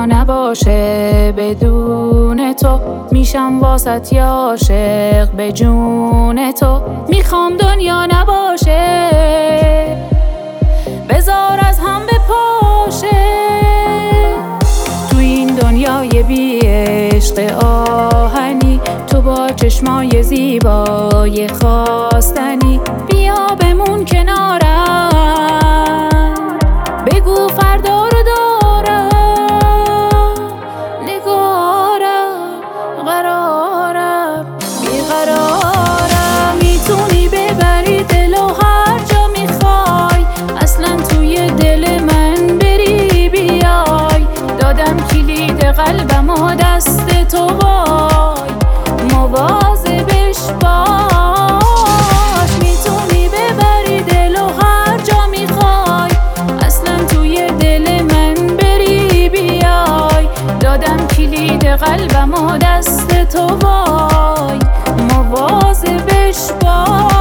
دنیا نباشه بدون تو، میشم واسط یا عاشق به جون تو. میخوام دنیا نباشه بذار از هم بپاشه، تو این دنیای بی عشق آهنی، تو با چشمای زیبای خواستنی. بیا بمون کنارم، بگو فردا رو دارم، نگارم قرارم بیقرارم. میتونی ببری دلو هر جا میخوای، اصلا توی دل من بری بیای. دادم کلید قلبم و دست تو وای، مواظبش باش. میتونی ببری دلو هر جا میخوای، اصلا توی دل من بری بیای. دادم کلید قلبم و دست تو وای، مواظبش باش.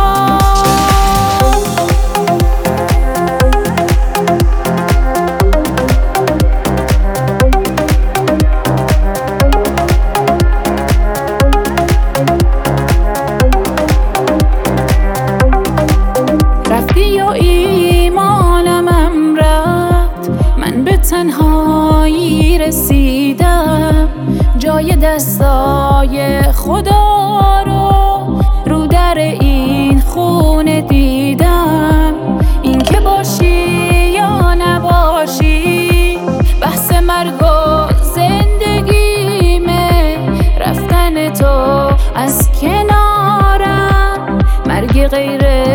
تنهایی رسیدم، جای دستای خدا رو در این خونه دیدم. این که باشی یا نباشی بحث مرگ و زندگیمه. رفتن تو از کنارم مرگ غیر